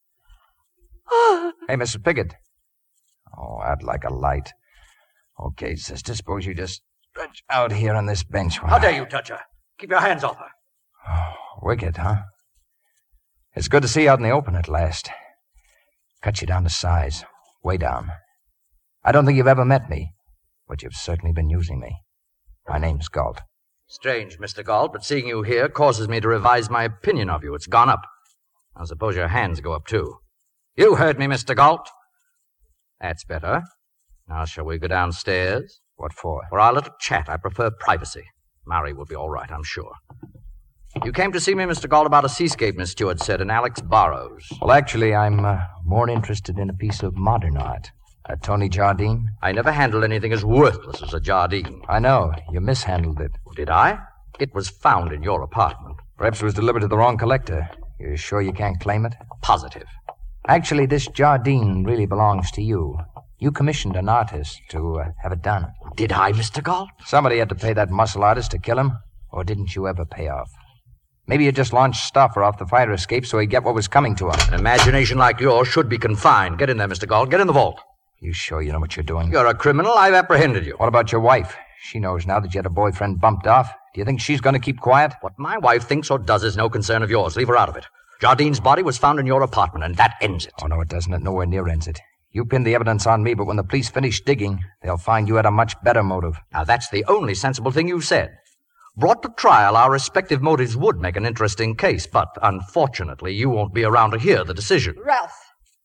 S16: Hey, Mrs. Pickett. Oh, I'd like a light. Okay, sister, suppose you just stretch out here on this bench.
S9: How dare you touch her? Keep your hands off her.
S16: Oh, Wickett, huh? It's good to see you out in the open at last. Cut you down to size. Way down. I don't think you've ever met me, but you've certainly been using me. My name's Galt. Strange, Mr. Galt, but seeing you here causes me to revise my opinion of you. It's gone up. I suppose your hands go up, too. You heard me, Mr. Galt. That's better. Now, shall we go downstairs? What for? For our little chat. I prefer privacy. Mary will be all right, I'm sure. You came to see me, Mr. Galt, about a seascape, Miss Stewart said, and Alex Barrows. Well, actually, I'm more interested in a piece of modern art. Tony Jardine? I never handled anything as worthless as a Jardine. I know. You mishandled it. Did I? It was found in your apartment. Perhaps it was delivered to the wrong collector. You sure you can't claim it? Positive. Actually, this Jardine really belongs to you. You commissioned an artist to have it done. Did I, Mr. Galt? Somebody had to pay that muscle artist to kill him. Or didn't you ever pay off? Maybe you just launched Stoffer off the fire escape so he'd get what was coming to him. An imagination like yours should be confined. Get in there, Mr. Galt. Get in the vault. You sure you know what you're doing? You're a criminal. I've apprehended you. What about your wife? She knows now that you had a boyfriend bumped off. Do you think she's going to keep quiet? What my wife thinks or does is no concern of yours. Leave her out of it. Jardine's body was found in your apartment, and that ends it. Oh, no, it doesn't. It nowhere near ends it. You pinned the evidence on me, but when the police finish digging, they'll find you had a much better motive. Now, that's the only sensible thing you've said. Brought to trial, our respective motives would make an interesting case, but unfortunately, you won't be around to hear the decision.
S15: Ralph.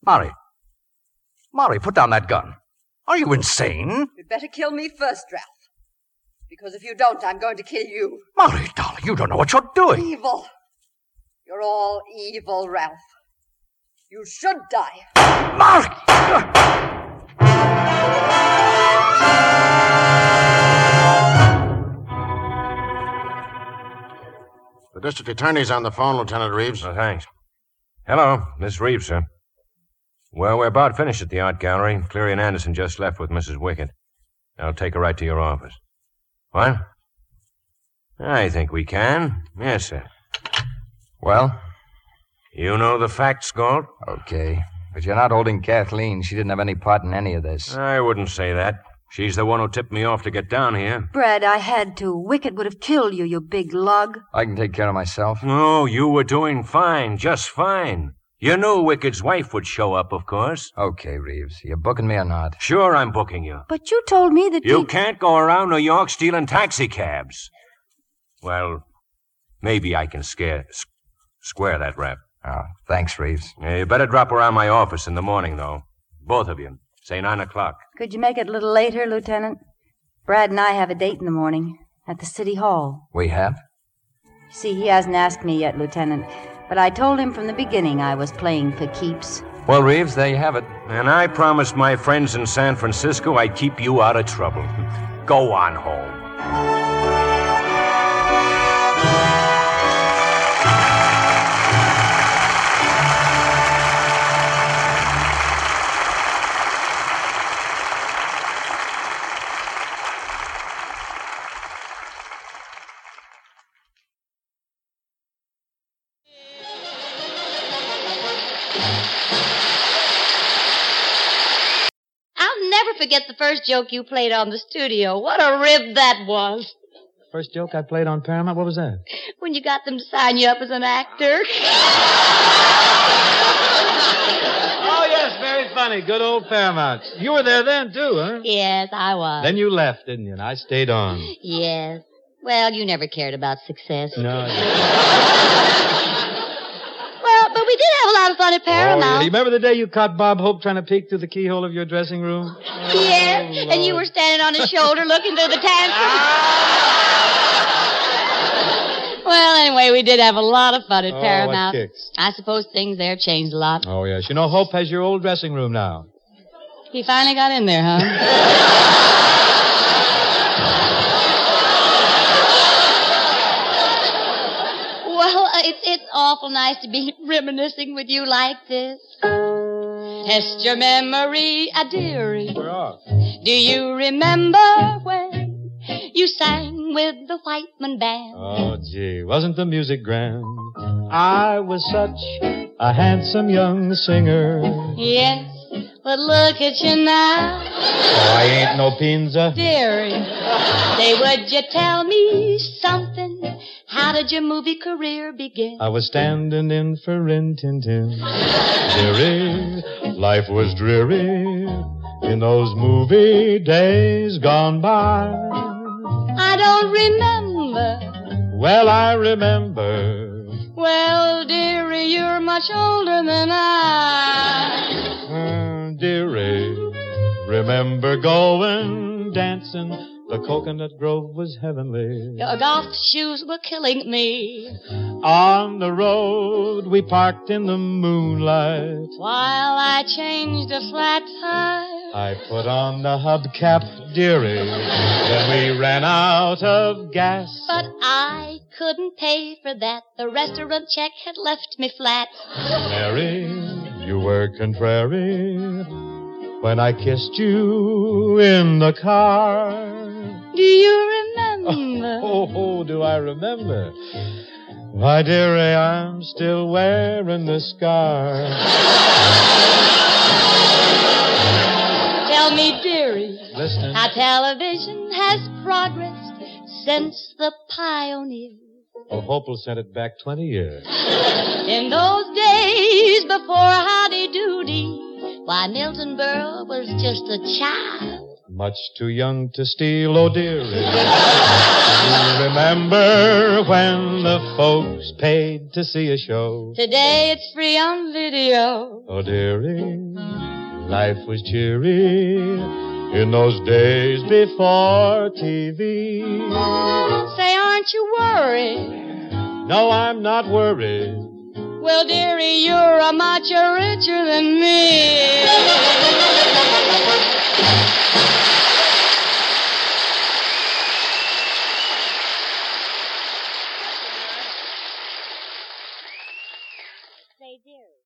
S16: Mari, put down that gun. Are you insane?
S15: You'd better kill me first, Ralph. Because if you don't, I'm going to kill you.
S16: Mari, darling, you don't know what you're doing.
S15: Evil. You're all evil, Ralph. You should die.
S16: Mari!
S17: The district attorney's on the phone, Lieutenant Reeves.
S7: Oh, thanks. Hello, Miss Reeves, sir. Well, we're about finished at the art gallery. Cleary and Anderson just left with Mrs. Wickett. I'll take her right to your office. What? I think we can. Yes, sir.
S16: Well?
S7: You know the facts, Galt?
S16: Okay. But you're not holding Kathleen. She didn't have any part in any of this.
S7: I wouldn't say that. She's the one who tipped me off to get down here.
S6: Brad, I had to. Wickett would have killed you, you big lug.
S16: I can take care of myself.
S7: No, you were doing fine, just fine. You knew Wickett's wife would show up, of course.
S16: Okay, Reeves. You booking me or not?
S7: Sure, I'm booking you.
S6: But you told me that
S7: you can't go around New York stealing taxicabs. Well, maybe I can square that rap.
S16: Oh, thanks, Reeves.
S7: Yeah, you better drop around my office in the morning, though. Both of you. Say 9 o'clock.
S6: Could you make it a little later, Lieutenant? Brad and I have a date in the morning at the City Hall.
S16: We have?
S6: See, he hasn't asked me yet, Lieutenant, but I told him from the beginning I was playing for keeps.
S16: Well, Reeves, there you have it.
S7: And I promised my friends in San Francisco I'd keep you out of trouble. Go on home.
S3: I'll never forget the first joke you played on the studio. What a rib that was.
S4: First joke I played on Paramount, what was that?
S3: When you got them to sign you up as an actor.
S4: Oh, yes, very funny. Good old Paramount. You were there then, too, huh?
S3: Yes, I was.
S4: Then you left, didn't you? And I stayed on.
S3: Yes. Well, you never cared about success.
S4: No.
S3: Well, but we did have a lot of fun at Paramount.
S4: Oh, yeah. You remember the day you caught Bob Hope trying to peek through the keyhole of your dressing room?
S3: Yes, and you were standing on his shoulder looking through the tantrum. Well, anyway, we did have a lot of fun at Paramount.
S4: What kicks.
S3: I suppose things there changed a lot.
S4: Oh, yes. You know, Hope has your old dressing room now.
S3: He finally got in there, huh? Well, it's awful nice to be reminiscing with you like this. Test your memory, a dearie.
S4: We're off.
S3: Do you remember when you sang with the Whiteman Band?
S4: Oh, gee, wasn't the music grand? I was such a handsome young singer.
S3: Yes, but look at you now.
S4: Oh, I ain't no pinza.
S3: Dearie, say, would you tell me something? How did your movie career begin?
S4: I was standing in for Rin Tin Tin. Dearie, life was dreary in those movie days gone by.
S3: I don't remember.
S4: Well, I remember.
S3: Well, dearie, you're much older than I.
S4: Dearie, remember going dancing. The coconut grove was heavenly.
S3: Your golf shoes were killing me.
S4: On the road, we parked in the moonlight.
S3: While I changed a flat tire.
S4: I put on the hubcap, dearie. Then we ran out of gas.
S3: But I couldn't pay for that. The restaurant check had left me flat.
S4: Mary, you were contrary when I kissed you in the car.
S3: Do you remember?
S4: Oh, do I remember? Why, dearie, I'm still wearing the scar.
S3: Tell me, dearie,
S4: listening,
S3: how television has progressed since the pioneers.
S4: Oh, Hope will send it back 20 years.
S3: In those days before Howdy Doody, why, Milton Berle was just a child.
S4: Much too young to steal, oh dearie. You remember when the folks paid to see a show?
S3: Today it's free on video.
S4: Oh dearie, life was cheery in those days before TV.
S3: Say, aren't you worried?
S4: No, I'm not worried.
S3: Well, dearie, you're a much richer than me. Say, dearie.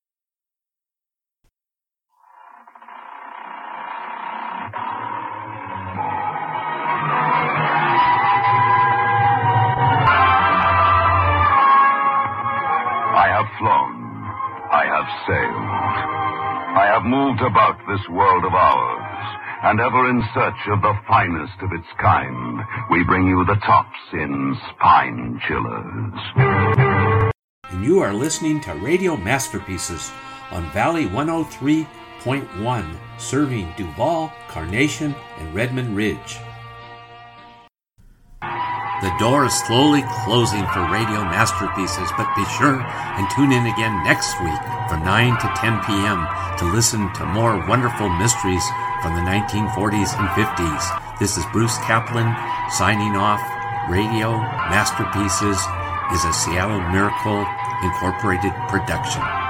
S23: I have flown. I have sailed. I have moved about this world of ours, and ever in search of the finest of its kind, we bring you the tops in Spine Chillers.
S2: And you are listening to Radio Masterpieces on Valley 103.1, serving Duval, Carnation, and Redmond Ridge. The door is slowly closing for Radio Masterpieces, but be sure and tune in again next week from 9 to 10 p.m. to listen to more wonderful mysteries from the 1940s and 50s. This is Bruce Kaplan signing off. Radio Masterpieces is a Seattle Miracle Incorporated production.